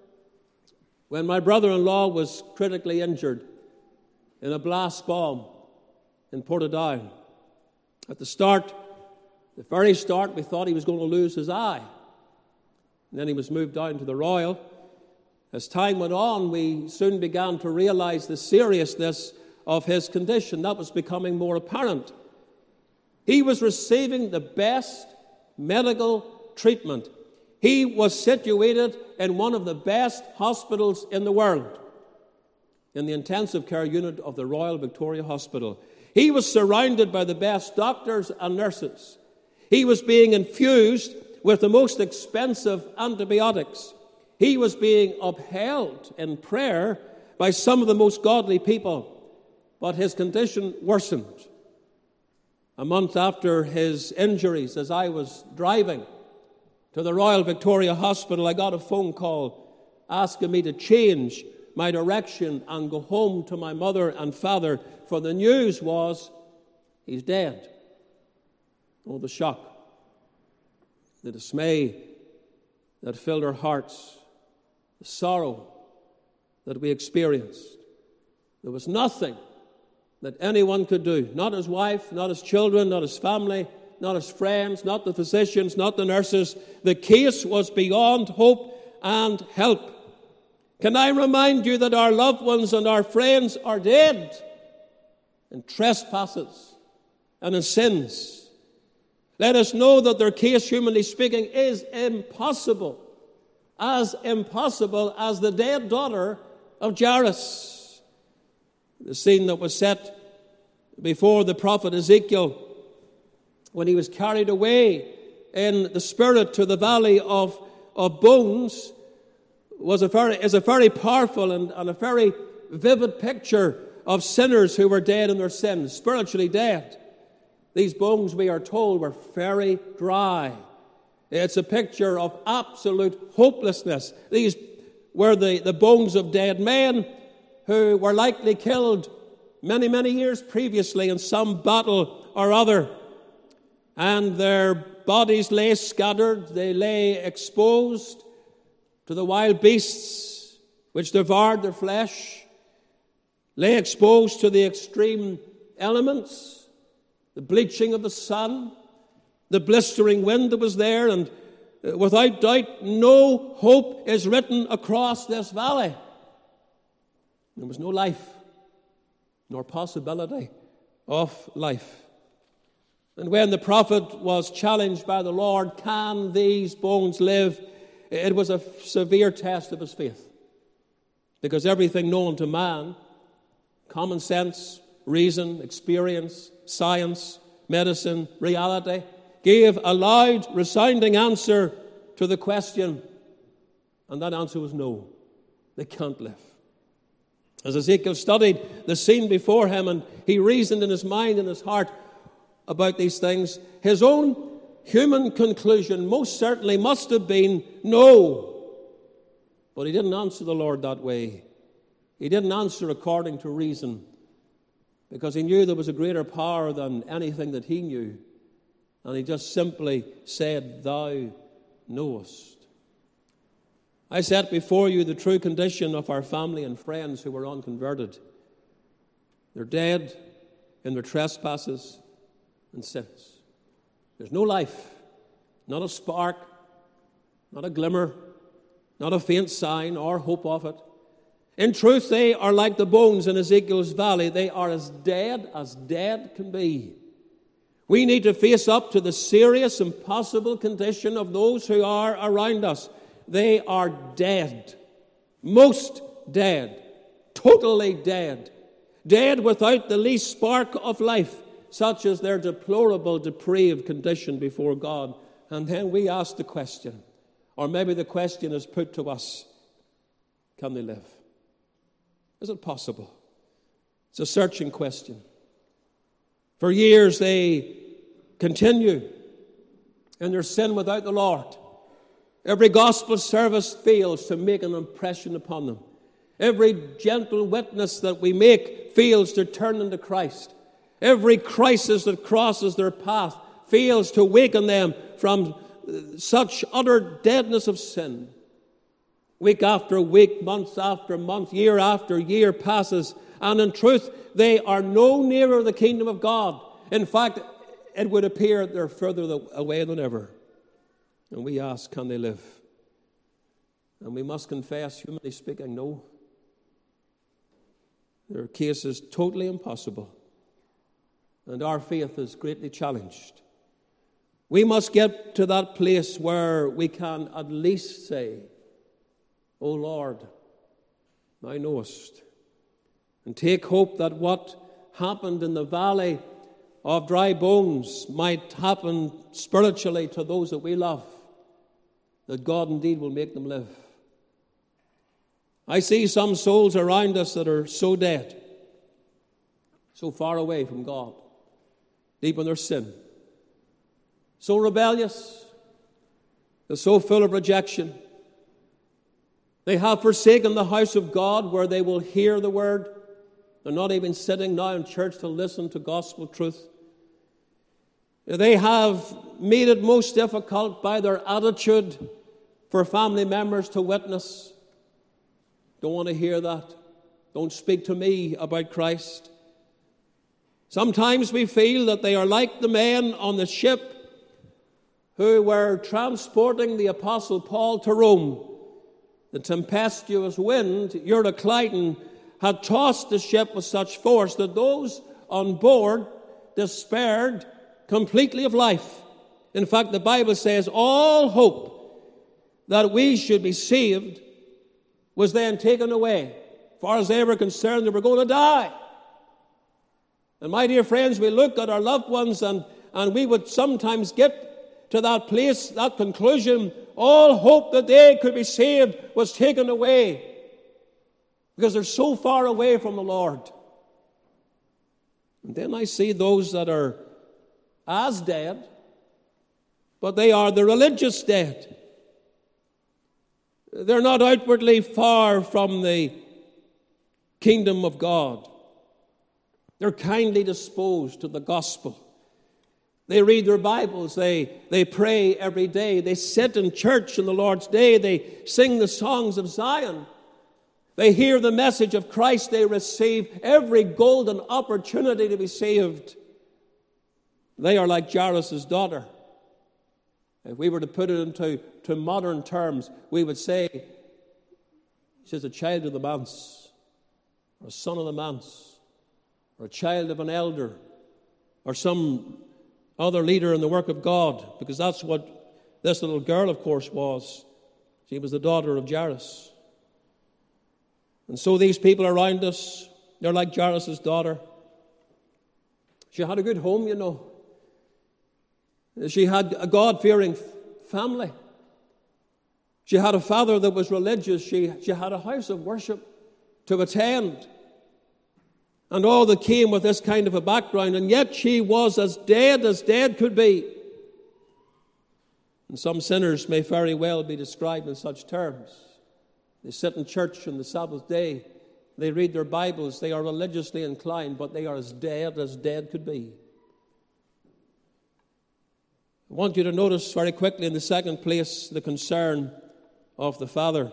when my brother-in-law was critically injured in a blast bomb in Portadown. At the start, the very start, we thought he was going to lose his eye. And then he was moved down to the Royal. As time went on, we soon began to realize the seriousness of his condition. That was becoming more apparent. He was receiving the best medical treatment. He was situated in one of the best hospitals in the world, in the intensive care unit of the Royal Victoria Hospital. He was surrounded by the best doctors and nurses. He was being infused with the most expensive antibiotics. He was being upheld in prayer by some of the most godly people, but his condition worsened. A month after his injuries, as I was driving to the Royal Victoria Hospital, I got a phone call asking me to change my direction and go home to my mother and father, for the news was he's dead. Oh, the shock, the dismay that filled our hearts, the sorrow that we experienced. There was nothing that anyone could do, not his wife, not his children, not his family, not his friends, not the physicians, not the nurses. The case was beyond hope and help. Can I remind you that our loved ones and our friends are dead in trespasses and in sins? Let us know that their case, humanly speaking, is impossible, as impossible as the dead daughter of Jairus. The scene that was set before the prophet Ezekiel when he was carried away in the spirit to the valley of, of bones was a very, is a very powerful and, and a very vivid picture of sinners who were dead in their sins, spiritually dead. These bones, we are told, were very dry. It's a picture of absolute hopelessness. These were the, the bones of dead men who were likely killed many, many years previously in some battle or other. And their bodies lay scattered, they lay exposed to the wild beasts which devoured their flesh, lay exposed to the extreme elements, the bleaching of the sun, the blistering wind that was there, and without doubt, no hope is written across this valley. There was no life, nor possibility of life. And when the prophet was challenged by the Lord, can these bones live? It was a severe test of his faith. Because everything known to man, common sense, reason, experience, science, medicine, reality, gave a loud, resounding answer to the question. And that answer was no. They can't live. As Ezekiel studied the scene before him and he reasoned in his mind and his heart about these things, his own human conclusion most certainly must have been no. But he didn't answer the Lord that way. He didn't answer according to reason, because he knew there was a greater power than anything that he knew. And he just simply said, "Thou knowest." I set before you the true condition of our family and friends who were unconverted. They're dead in their trespasses and sins. There's no life, not a spark, not a glimmer, not a faint sign or hope of it. In truth, they are like the bones in Ezekiel's valley. They are as dead as dead can be. We need to face up to the serious, impossible condition of those who are around us. They are dead. Most dead. Totally dead. Dead without the least spark of life. Such is their deplorable, depraved condition before God. And then we ask the question, or maybe the question is put to us, can they live? Is it possible? It's a searching question. For years they continue in their sin without the Lord. Every gospel service fails to make an impression upon them. Every gentle witness that we make fails to turn them to Christ. Every crisis that crosses their path fails to waken them from such utter deadness of sin. Week after week, month after month, year after year passes, and in truth, they are no nearer the kingdom of God. In fact, it would appear they're further away than ever. And we ask, can they live? And we must confess, humanly speaking, no. Their case is totally impossible. And our faith is greatly challenged. We must get to that place where we can at least say, O Lord, thou knowest. And take hope that what happened in the valley of dry bones might happen spiritually to those that we love, that God indeed will make them live. I see some souls around us that are so dead, so far away from God, deep in their sin, so rebellious, they're so full of rejection. They have forsaken the house of God where they will hear the word. They're not even sitting now in church to listen to gospel truth. They have made it most difficult by their attitude for family members to witness. Don't want to hear that. Don't speak to me about Christ. Sometimes we feel that they are like the men on the ship who were transporting the Apostle Paul to Rome. The tempestuous wind, Euroclydon, had tossed the ship with such force that those on board despaired completely of life. In fact, the Bible says all hope that we should be saved was then taken away. As far as they were concerned, they were going to die. And my dear friends, we look at our loved ones and, and we would sometimes get to that place, that conclusion, all hope that they could be saved was taken away because they're so far away from the Lord. And then I see those that are as dead, but they are the religious dead. They're not outwardly far from the kingdom of God. They're kindly disposed to the gospel. They read their Bibles. They, they pray every day. They sit in church on the Lord's day. They sing the songs of Zion. They hear the message of Christ. They receive every golden opportunity to be saved. They are like Jairus' daughter. If we were to put it into to modern terms, we would say she's a child of the manse, or a son of the manse, or a child of an elder, or some other leader in the work of God, because that's what this little girl, of course, was. She was the daughter of Jairus. And so these people around us, they're like Jairus' daughter. She had a good home, you know. She had a God-fearing family. She had a father that was religious. She, she had a house of worship to attend. And all that came with this kind of a background. And yet she was as dead as dead could be. And some sinners may very well be described in such terms. They sit in church on the Sabbath day. They read their Bibles. They are religiously inclined, but they are as dead as dead could be. I want you to notice very quickly in the second place the concern of the father.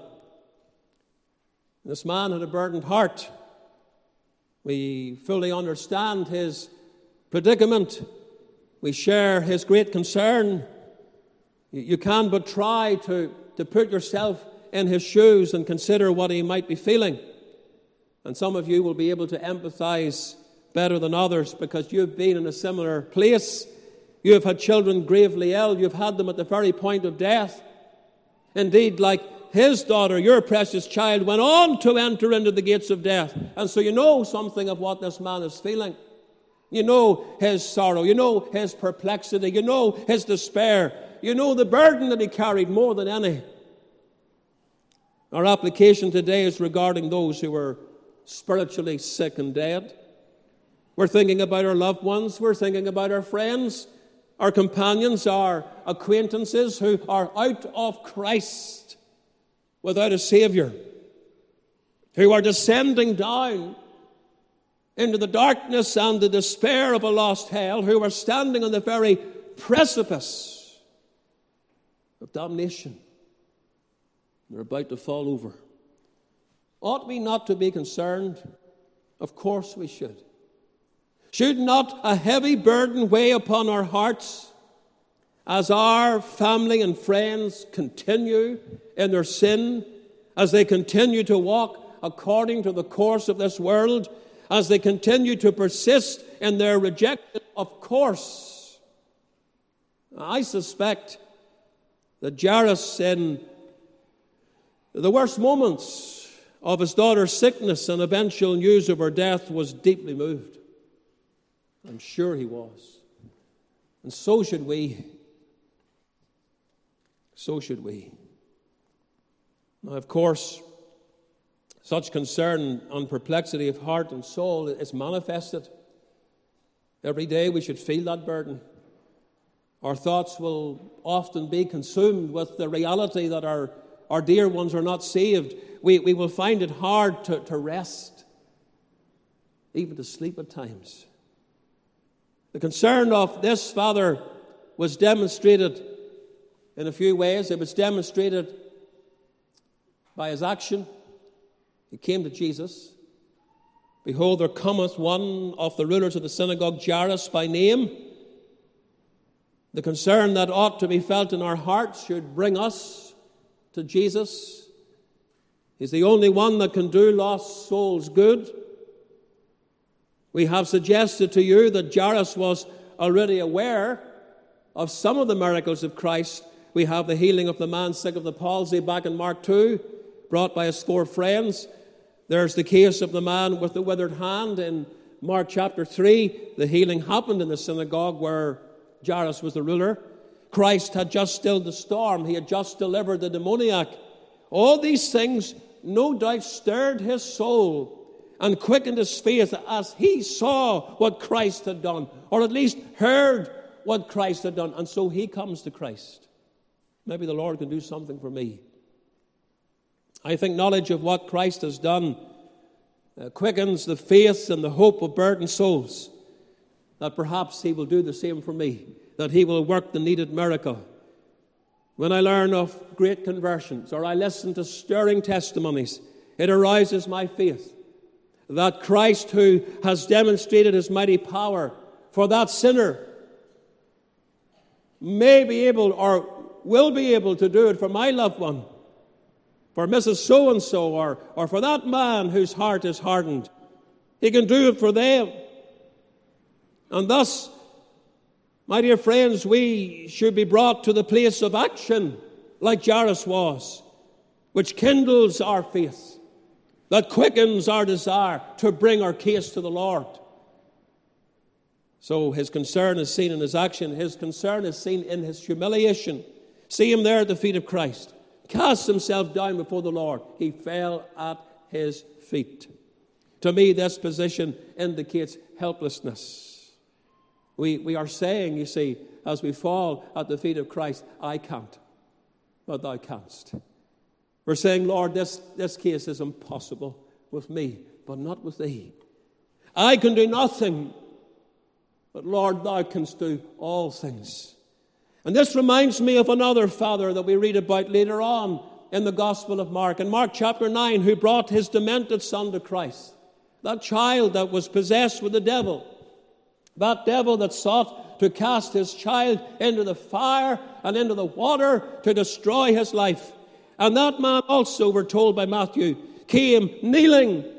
This man had a burdened heart. We fully understand his predicament. We share his great concern. You can but try to, to put yourself in his shoes and consider what he might be feeling. And some of you will be able to empathize better than others because you've been in a similar place. You have had children gravely ill. You've had them at the very point of death. Indeed, like his daughter, your precious child, went on to enter into the gates of death. And so you know something of what this man is feeling. You know his sorrow. You know his perplexity. You know his despair. You know the burden that he carried more than any. Our application today is regarding those who are spiritually sick and dead. We're thinking about our loved ones. We're thinking about our friends, our companions, our acquaintances who are out of Christ without a Savior, who are descending down into the darkness and the despair of a lost hell, who are standing on the very precipice of damnation. They're about to fall over. Ought we not to be concerned? Of course we should. Should not a heavy burden weigh upon our hearts as our family and friends continue in their sin, as they continue to walk according to the course of this world, as they continue to persist in their rejection of course? I suspect that Jairus, in the worst moments of his daughter's sickness and eventual news of her death, was deeply moved. I'm sure he was. And so should we. So should we. Now, of course, such concern and perplexity of heart and soul is manifested. Every day we should feel that burden. Our thoughts will often be consumed with the reality that our, our dear ones are not saved. We, we will find it hard to, to rest, even to sleep at times. The concern of this father was demonstrated in a few ways. It was demonstrated by his action. He came to Jesus. Behold, there cometh one of the rulers of the synagogue, Jairus by name. The concern that ought to be felt in our hearts should bring us to Jesus. He's the only one that can do lost souls good. We have suggested to you that Jairus was already aware of some of the miracles of Christ. We have the healing of the man sick of the palsy back in Mark two, brought by his four friends. There's the case of the man with the withered hand in Mark chapter three. The healing happened in the synagogue where Jairus was the ruler. Christ had just stilled the storm. He had just delivered the demoniac. All these things no doubt stirred his soul and quickened his faith as he saw what Christ had done, or at least heard what Christ had done. And so he comes to Christ. Maybe the Lord can do something for me. I think knowledge of what Christ has done uh, quickens the faith and the hope of burdened souls, that perhaps he will do the same for me, that he will work the needed miracle. When I learn of great conversions, or I listen to stirring testimonies, it arouses my faith that Christ, who has demonstrated his mighty power for that sinner, may be able or will be able to do it for my loved one, for Missus So-and-so, or, or for that man whose heart is hardened. He can do it for them. And thus, my dear friends, we should be brought to the place of action like Jairus was, which kindles our faith, that quickens our desire to bring our case to the Lord. So his concern is seen in his action. His concern is seen in his humiliation. See him there at the feet of Christ. Cast himself down before the Lord. He fell at his feet. To me, this position indicates helplessness. We, we are saying, you see, as we fall at the feet of Christ, I can't, but thou canst. We're saying, Lord, this, this case is impossible with me, but not with thee. I can do nothing, but Lord, thou canst do all things. And this reminds me of another father that we read about later on in the Gospel of Mark. In Mark chapter nine, who brought his demented son to Christ. That child that was possessed with the devil. That devil that sought to cast his child into the fire and into the water to destroy his life. And that man also, we're told by Matthew, came kneeling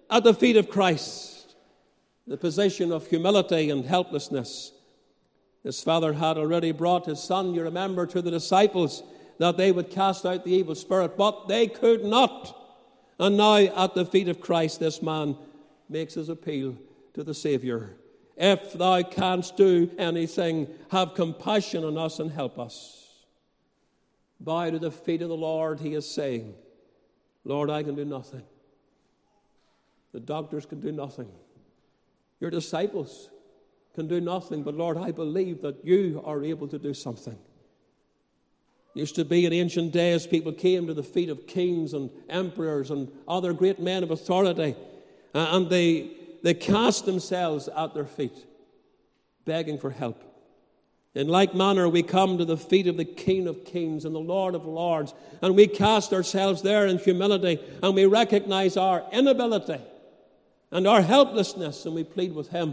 at the feet of Christ, the position of humility and helplessness. His Father had already brought his Son, you remember, to the disciples that they would cast out the evil spirit, but they could not. And now at the feet of Christ, this man makes his appeal to the Savior. If thou canst do anything, have compassion on us and help us. Bow to the feet of the Lord, he is saying, Lord, I can do nothing. The doctors can do nothing. Your disciples can do nothing, but Lord, I believe that you are able to do something. Used to be in ancient days, people came to the feet of kings and emperors and other great men of authority, uh, and they, they cast themselves at their feet, begging for help. In like manner, we come to the feet of the King of Kings and the Lord of Lords, and we cast ourselves there in humility, and we recognize our inability and our helplessness, and we plead with him.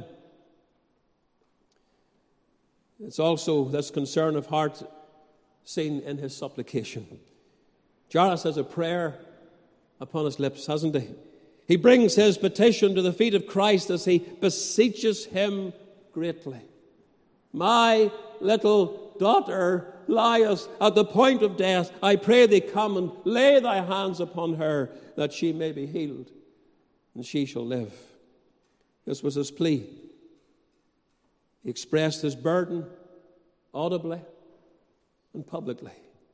It's also this concern of heart seen in his supplication. Jairus has a prayer upon his lips, hasn't he? He brings his petition to the feet of Christ as he beseeches him greatly. My little daughter lieth at the point of death. I pray thee, come and lay thy hands upon her, that she may be healed, and she shall live. This was his plea. He expressed his burden audibly and publicly.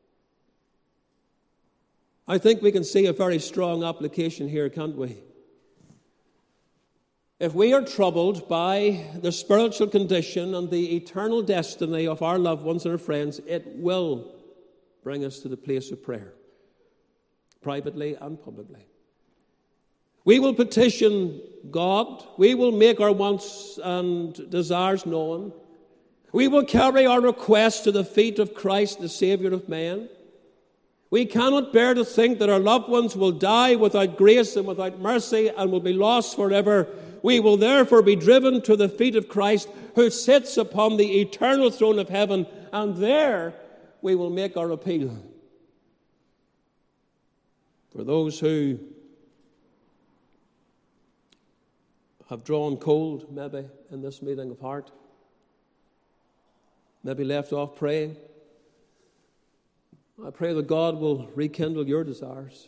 I think we can see a very strong application here, can't we? If we are troubled by the spiritual condition and the eternal destiny of our loved ones and our friends, it will bring us to the place of prayer, privately and publicly. We will petition God. We will make our wants and desires known. We will carry our requests to the feet of Christ, the Savior of men. We cannot bear to think that our loved ones will die without grace and without mercy and will be lost forever. We will therefore be driven to the feet of Christ, who sits upon the eternal throne of heaven, and there we will make our appeal. For those who have drawn cold, maybe, in this meeting of heart, maybe left off praying, I pray that God will rekindle your desires,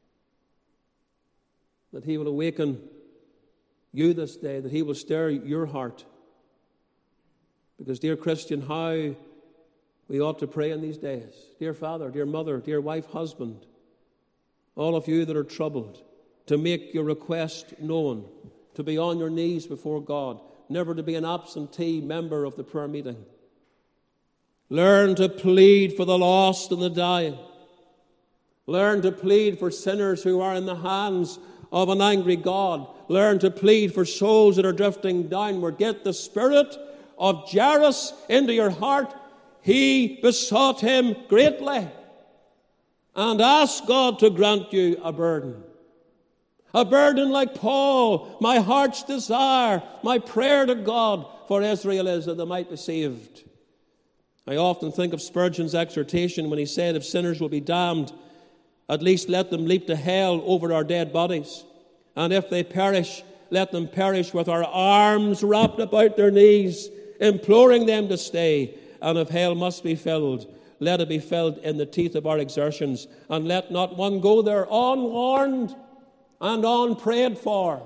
that he will awaken you this day, that he will stir your heart. Because, dear Christian, how we ought to pray in these days. Dear father, dear mother, dear wife, husband, all of you that are troubled, to make your request known, to be on your knees before God, never to be an absentee member of the prayer meeting. Learn to plead for the lost and the dying. Learn to plead for sinners who are in the hands of an angry God. Learn to plead for souls that are drifting downward. Get the spirit of Jairus into your heart. He besought him greatly. And ask God to grant you a burden. A burden like Paul, my heart's desire, my prayer to God for Israel is that they might be saved. I often think of Spurgeon's exhortation when he said, if sinners will be damned, at least let them leap to hell over our dead bodies. And if they perish, let them perish with our arms wrapped about their knees, imploring them to stay. And if hell must be filled, let it be filled in the teeth of our exertions. And let not one go there unwarned and unprayed for.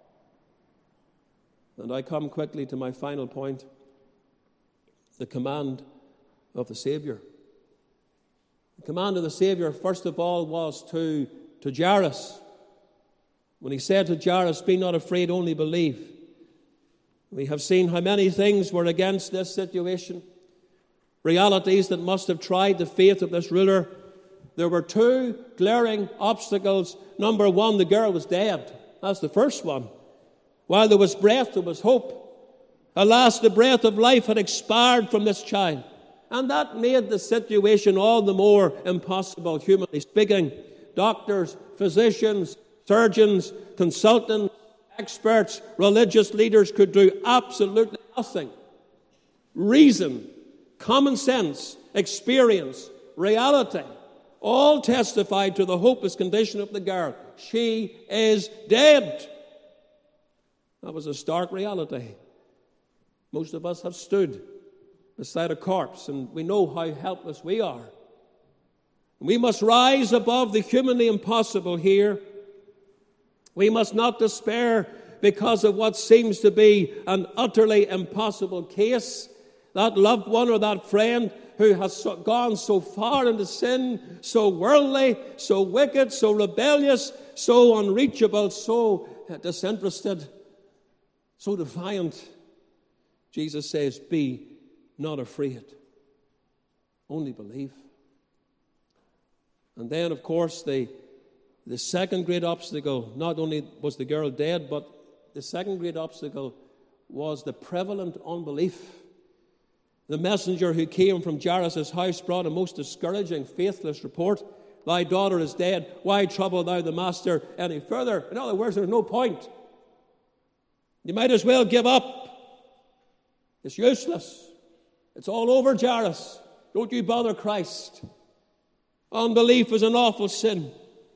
And I come quickly to my final point, the command of the Savior. The command of the Savior, first of all, was to, to Jairus. When he said to Jairus, be not afraid, only believe. We have seen how many things were against this situation. Realities that must have tried the faith of this ruler. There were two glaring obstacles. Number one, the girl was dead. That's the first one. While there was breath, there was hope. Alas, the breath of life had expired from this child. And that made the situation all the more impossible, humanly speaking. Doctors, physicians, surgeons, consultants, experts, religious leaders could do absolutely nothing. Reason, common sense, experience, reality, all testified to the hopeless condition of the girl. She is dead. That was a stark reality. Most of us have stood beside a corpse, and we know how helpless we are. We must rise above the humanly impossible here. We must not despair because of what seems to be an utterly impossible case. That loved one or that friend who has so, gone so far into sin, so worldly, so wicked, so rebellious, so unreachable, so disinterested, so defiant. Jesus says, be not afraid. Only believe. And then, of course, the, the second great obstacle, not only was the girl dead, but the second great obstacle was the prevalent unbelief. The messenger who came from Jairus' house brought a most discouraging, faithless report. Thy daughter is dead. Why trouble thou the master any further? In other words, there's no point. You might as well give up. It's useless. It's all over, Jairus. Don't you bother Christ. Unbelief is an awful sin.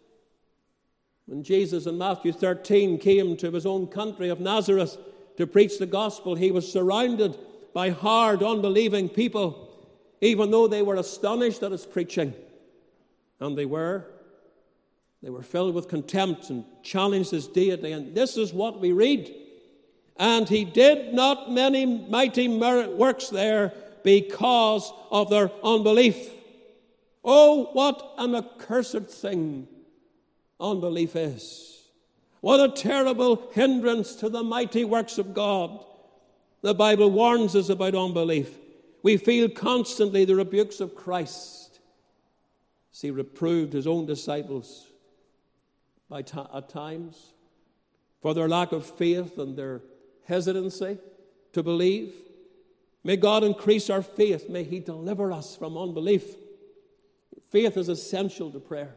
When Jesus in Matthew thirteen came to his own country of Nazareth to preach the gospel, he was surrounded by hard, unbelieving people, even though they were astonished at his preaching. And they were. They were filled with contempt and challenged his deity. And this is what we read. And he did not many mighty works there because of their unbelief. Oh, what an accursed thing unbelief is. What a terrible hindrance to the mighty works of God. The Bible warns us about unbelief. We feel constantly the rebukes of Christ as he reproved his own disciples by t- at times for their lack of faith and their hesitancy to believe. May God increase our faith. May he deliver us from unbelief. Faith is essential to prayer.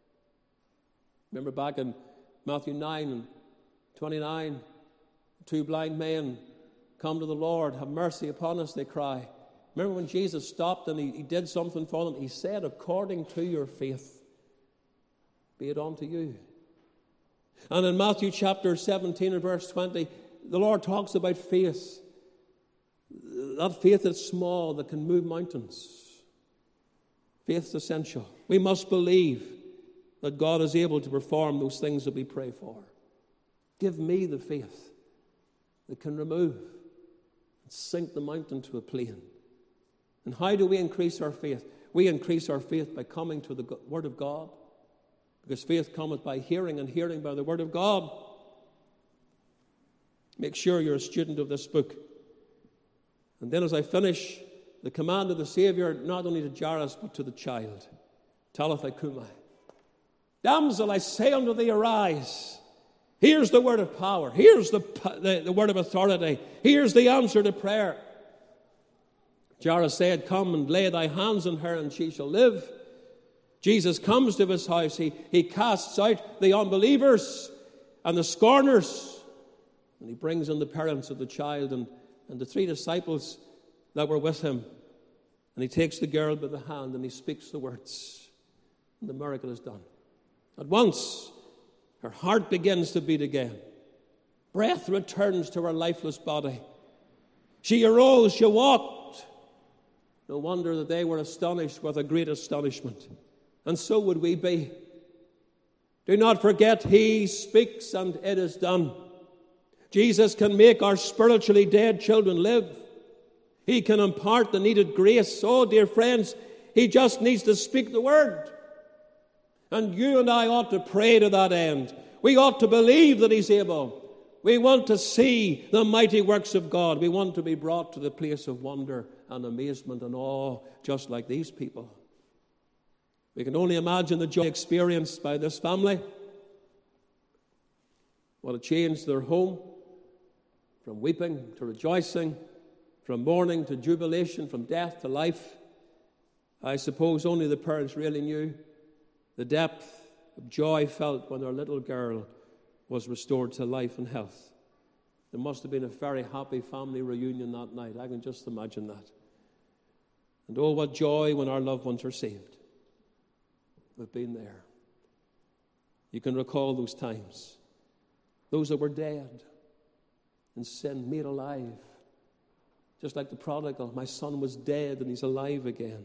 Remember back in Matthew nine and twenty-nine, two blind men come to the Lord. Have mercy upon us, they cry. Remember when Jesus stopped and he, he did something for them? He said, according to your faith, be it unto you. And in Matthew chapter seventeen and verse twenty, the Lord talks about faith. That faith that's small, that can move mountains. Faith is essential. We must believe that God is able to perform those things that we pray for. Give me the faith that can remove and sink the mountain to a plain. And how do we increase our faith? We increase our faith by coming to the Word of God. Because faith cometh by hearing, and hearing by the Word of God. Make sure you're a student of this book. And then as I finish, the command of the Savior, not only to Jairus, but to the child. Talitha cumi. Damsel, I say unto thee, arise. Here's the word of power. Here's the, the, the word of authority. Here's the answer to prayer. Jairus said, come and lay thy hands on her, and she shall live. Jesus comes to his house. He, he casts out the unbelievers and the scorners. And he brings in the parents of the child and, and the three disciples that were with him. And he takes the girl by the hand and he speaks the words. And the miracle is done. At once, her heart begins to beat again. Breath returns to her lifeless body. She arose, she walked. No wonder that they were astonished with a great astonishment. And so would we be. Do not forget, he speaks and it is done. Jesus can make our spiritually dead children live. He can impart the needed grace. Oh, dear friends, he just needs to speak the word. And you and I ought to pray to that end. We ought to believe that he's able. We want to see the mighty works of God. We want to be brought to the place of wonder and amazement and awe, just like these people. We can only imagine the joy experienced by this family. What a change their home, from weeping to rejoicing, from mourning to jubilation, from death to life. I suppose only the parents really knew the depth of joy felt when their little girl was restored to life and health. There must have been a very happy family reunion that night. I can just imagine that. And oh, what joy when our loved ones are saved. We've been there. You can recall those times. Those that were dead. in sin, made alive. Just like the prodigal, my son was dead and he's alive again.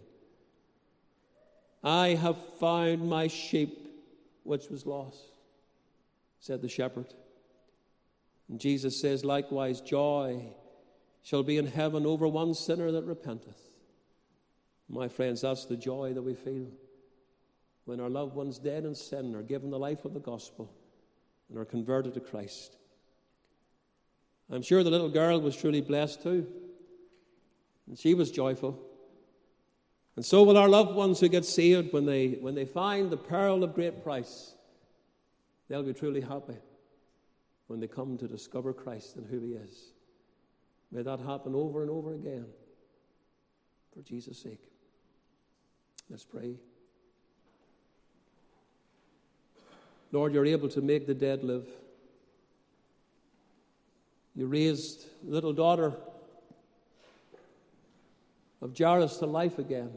I have found my sheep which was lost, said the shepherd. And Jesus says, likewise, joy shall be in heaven over one sinner that repenteth. My friends, that's the joy that we feel when our loved ones dead in sin are given the life of the gospel and are converted to Christ. I'm sure the little girl was truly blessed too, and she was joyful. And so will our loved ones who get saved when they, when they find the pearl of great price. They'll be truly happy when they come to discover Christ and who he is. May that happen over and over again for Jesus' sake. Let's pray. Lord, you're able to make the dead live. You raised the little daughter of Jairus to life again.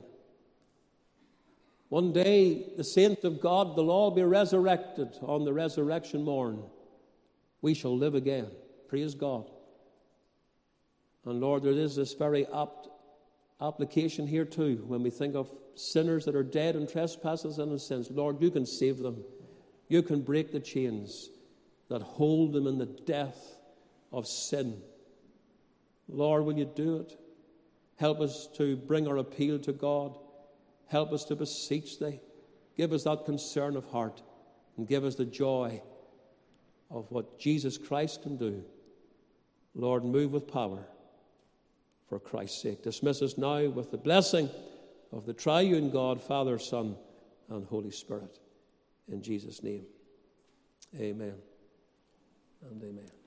One day, the saints of God, they'll all be resurrected on the resurrection morn. We shall live again. Praise God. And Lord, there is this very apt application here too, when we think of sinners that are dead in trespasses and in sins. Lord, you can save them. You can break the chains that hold them in the death of sin. Lord, will you do it? Help us to bring our appeal to God. Help us to beseech thee. Give us that concern of heart and give us the joy of what Jesus Christ can do. Lord, move with power for Christ's sake. Dismiss us now with the blessing of the triune God, Father, Son, and Holy Spirit. In Jesus' name, amen and amen.